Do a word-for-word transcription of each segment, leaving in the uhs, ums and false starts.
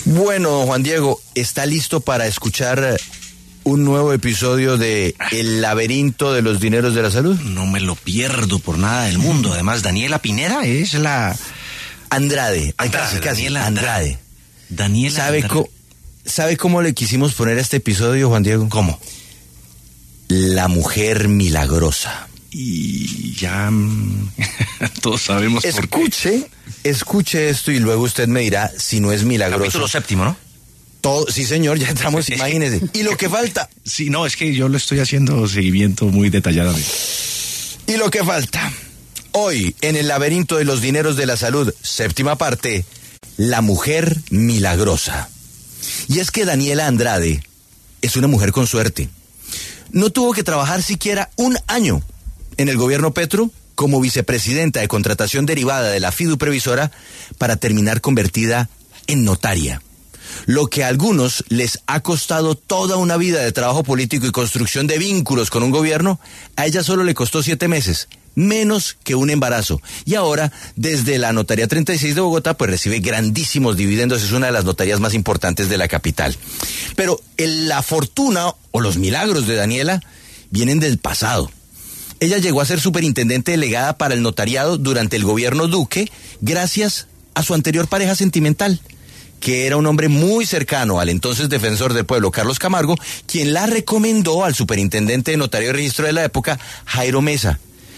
Bueno, Juan Diego, ¿está listo para escuchar un nuevo episodio de El laberinto de los dineros de la salud? No me lo pierdo por nada del mundo. Además, Daniela Pineda es la... Andrade, Andrade casi, casi, Daniela Andrade. Daniela ¿Sabe, Andrade. co- ¿Sabe cómo le quisimos poner a este episodio, Juan Diego? ¿Cómo? La mujer milagrosa. Y ya mm, todos sabemos por qué. Escuche, escuche esto y luego usted me dirá si no es milagroso. Capítulo séptimo, ¿no? Todo, sí, señor, ya entramos, Es imagínese. que- Y lo que falta, Sí, no, es que yo lo estoy haciendo seguimiento muy detalladamente. y lo que falta. Hoy, en el laberinto de los dineros de la salud, séptima parte, la mujer milagrosa. Y es que Daniela Andrade es una mujer con suerte. No tuvo que trabajar siquiera un año en el gobierno Petro como vicepresidenta de contratación derivada de la Fidu Previsora para terminar convertida en notaria. Lo que a algunos les ha costado toda una vida de trabajo político y construcción de vínculos con un gobierno, a ella solo le costó siete meses, menos que un embarazo. Y ahora, desde la Notaría treinta y seis de Bogotá, pues recibe grandísimos dividendos, es una de las notarías más importantes de la capital. Pero el- la fortuna o los milagros de Daniela vienen del pasado. Ella llegó a ser superintendente delegada para el notariado durante el gobierno Duque, gracias a su anterior pareja sentimental, que era un hombre muy cercano al entonces defensor del pueblo, Carlos Camargo, quien la recomendó al superintendente de notario y registro de la época, Jairo Mesa.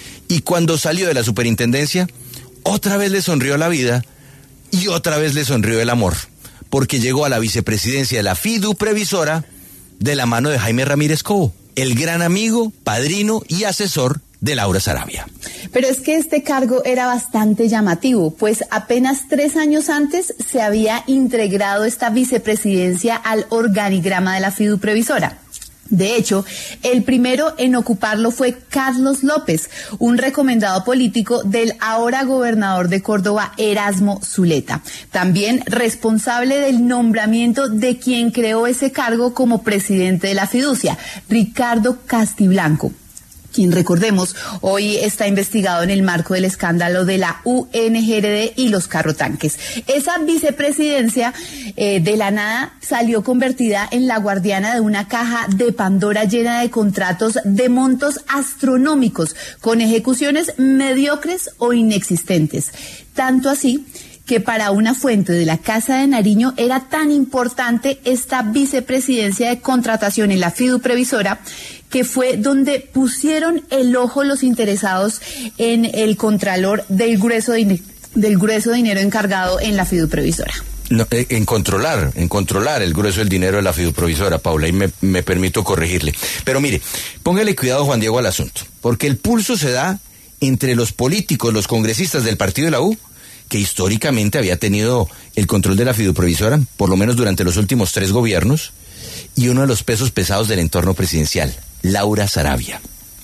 Y cuando salió de la superintendencia, otra vez le sonrió la vida y otra vez le sonrió el amor, porque llegó a la vicepresidencia de la Fidu Previsora de la mano de Jaime Ramírez Cobo, el gran amigo, padrino y asesor de Laura Sarabia. Pero es que este cargo era bastante llamativo, pues apenas tres años antes se había integrado esta vicepresidencia al organigrama de la Fidu Previsora. De hecho, el primero en ocuparlo fue Carlos López, un recomendado político del ahora gobernador de Córdoba, Erasmo Zuleta, también responsable del nombramiento de quien creó ese cargo como presidente de la fiducia, Ricardo Castiblanco, quien, recordemos, hoy está investigado en el marco del escándalo de la U N G R D y los carrotanques. Esa vicepresidencia eh, de la nada salió convertida en la guardiana de una caja de Pandora llena de contratos de montos astronómicos, con ejecuciones mediocres o inexistentes. Tanto así que para una fuente de la Casa de Nariño era tan importante esta vicepresidencia de contratación en la Fidu Previsora, que fue donde pusieron el ojo los interesados en el contralor del grueso, din- del grueso dinero encargado en la Fidu Previsora. No, eh, en controlar, en controlar el grueso del dinero de la Fidu Provisora, Paula, y me, me permito corregirle. Pero mire, póngale cuidado, Juan Diego, al asunto, porque el pulso se da entre los políticos, los congresistas del partido de la U, que históricamente había tenido el control de la Fidu Provisora, por lo menos durante los últimos tres gobiernos, y uno de los pesos pesados del entorno presidencial, Laura Sarabia.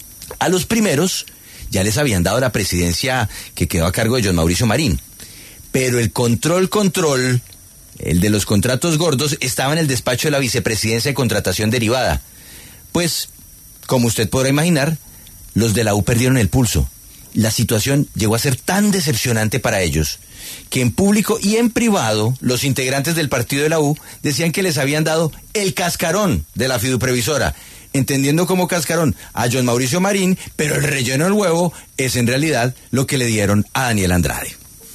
A los primeros ya les habían dado la presidencia que quedó a cargo de John Mauricio Marín, pero el control, control, el de los contratos gordos, estaba en el despacho de la vicepresidencia de contratación derivada. Pues, como usted podrá imaginar, los de la U perdieron el pulso. La situación llegó a ser tan decepcionante para ellos que en público y en privado los integrantes del partido de la U decían que les habían dado el cascarón de la Fidu Previsora, entendiendo como cascarón a John Mauricio Marín, pero el relleno del huevo es en realidad lo que le dieron a Daniela Andrade.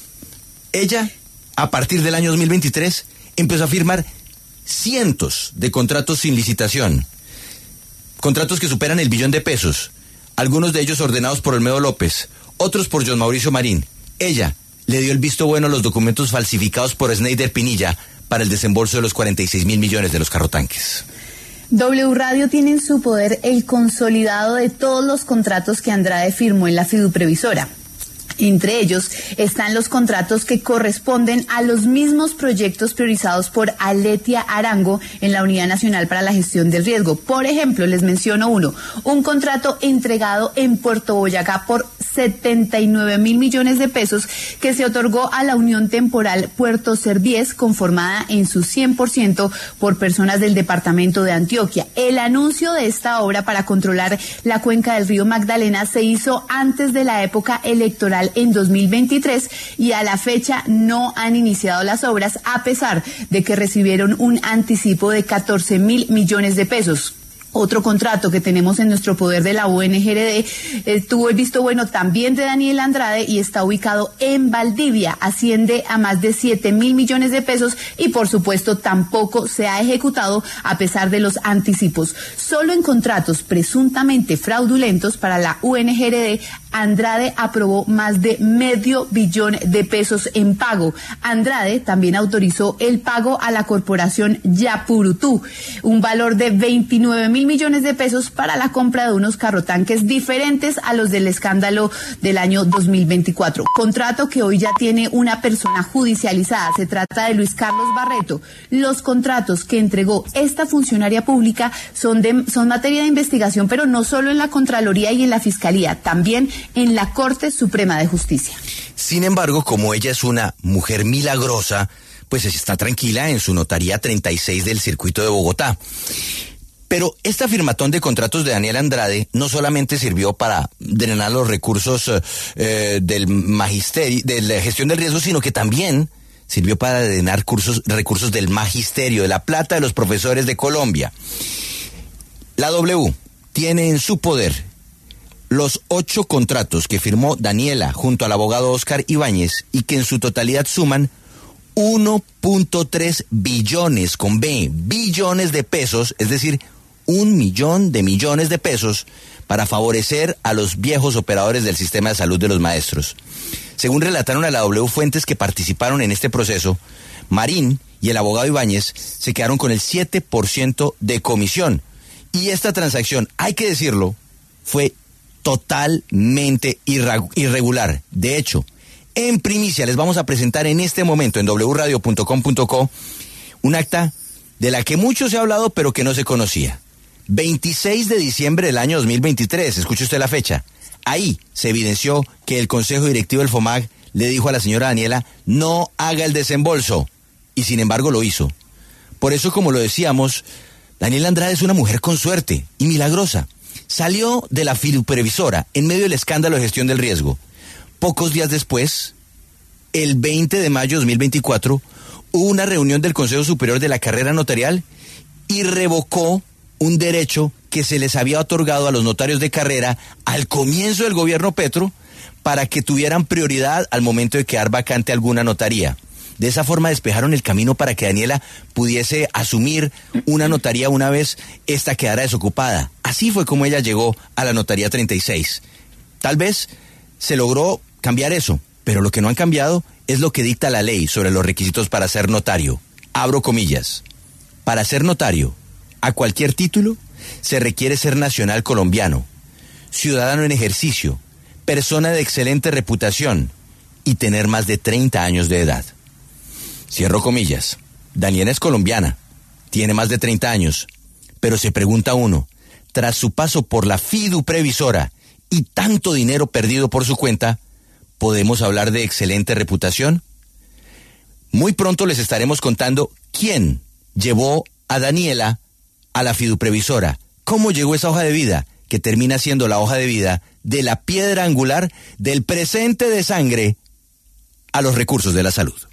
Ella, a partir del año dos mil veintitrés, empezó a firmar cientos de contratos sin licitación, contratos que superan el billón de pesos, algunos de ellos ordenados por Olmedo López, otros por John Mauricio Marín. Ella le dio el visto bueno a los documentos falsificados por Snyder Pinilla para el desembolso de los cuarenta y seis mil millones de los carrotanques. W Radio tiene en su poder el consolidado de todos los contratos que Andrade firmó en la Fidu Previsora. Entre ellos están los contratos que corresponden a los mismos proyectos priorizados por Aletia Arango en la Unidad Nacional para la Gestión del Riesgo. Por ejemplo, les menciono uno, un contrato entregado en Puerto Boyacá por setenta y nueve mil millones de pesos que se otorgó a la Unión Temporal Puerto Servies, conformada en su cien por ciento por personas del departamento de Antioquia. El anuncio de esta obra para controlar la cuenca del río Magdalena se hizo antes de la época electoral Hospital en dos mil veintitrés y a la fecha no han iniciado las obras a pesar de que recibieron un anticipo de catorce mil millones de pesos. Otro contrato que tenemos en nuestro poder de la U N G R D eh, tuvo el visto bueno también de Daniela Andrade y está ubicado en Valdivia, asciende a más de siete mil millones de pesos y por supuesto tampoco se ha ejecutado a pesar de los anticipos. Solo en contratos presuntamente fraudulentos para la U N G R D, Andrade aprobó más de medio billón de pesos en pago. Andrade también autorizó el pago a la corporación Yapurutú, un valor de veintinueve mil millones de pesos para la compra de unos carrotanques diferentes a los del escándalo del año dos mil veinticuatro. Contrato que hoy ya tiene una persona judicializada. Se trata de Luis Carlos Barreto. Los contratos que entregó esta funcionaria pública son, de, son materia de investigación, pero no solo en la Contraloría y en la Fiscalía, también en la Corte Suprema de Justicia. Sin embargo, como ella es una mujer milagrosa, pues está tranquila en su notaría treinta y seis del circuito de Bogotá. Pero esta firmatón de contratos de Daniela Andrade no solamente sirvió para drenar los recursos eh, del magisterio, de la gestión del riesgo, sino que también sirvió para drenar cursos, recursos del magisterio, de la plata de los profesores de Colombia. La W tiene en su poder los ocho contratos que firmó Daniela junto al abogado Oscar Ibáñez y que en su totalidad suman uno punto tres billones, con B, billones de pesos, es decir, un millón de millones de pesos para favorecer a los viejos operadores del sistema de salud de los maestros. Según relataron a la W fuentes que participaron en este proceso, Marín y el abogado Ibáñez se quedaron con el siete por ciento de comisión. Y esta transacción, hay que decirlo, fue totalmente irregular. De hecho, en primicia les vamos a presentar en este momento en doble u radio punto com punto co un acta de la que mucho se ha hablado pero que no se conocía. veintiséis de diciembre del año dos mil veintitrés, escuche usted la fecha. Ahí se evidenció que el Consejo Directivo del FOMAG le dijo a la señora Daniela no haga el desembolso y sin embargo lo hizo. Por eso, como lo decíamos, Daniela Andrade es una mujer con suerte y milagrosa. Salió de la fiduprevisora en medio del escándalo de gestión del riesgo. Pocos días después, el veinte de mayo de dos mil veinticuatro, hubo una reunión del Consejo Superior de la Carrera Notarial y revocó un derecho que se les había otorgado a los notarios de carrera al comienzo del gobierno Petro para que tuvieran prioridad al momento de quedar vacante alguna notaría. De esa forma despejaron el camino para que Daniela pudiese asumir una notaría una vez esta quedara desocupada. Así fue como ella llegó a la notaría treinta y seis. Tal vez se logró cambiar eso, pero lo que no han cambiado es lo que dicta la ley sobre los requisitos para ser notario. Abro comillas. Para ser notario, a cualquier título, se requiere ser nacional colombiano, ciudadano en ejercicio, persona de excelente reputación y tener más de treinta años de edad. Cierro comillas. Daniela es colombiana, tiene más de treinta años, pero se pregunta uno, tras su paso por la fiduprevisora y tanto dinero perdido por su cuenta, ¿podemos hablar de excelente reputación? Muy pronto les estaremos contando quién llevó a Daniela a la fiduprevisora, cómo llegó esa hoja de vida, que termina siendo la hoja de vida de la piedra angular del presente de sangre a los recursos de la salud.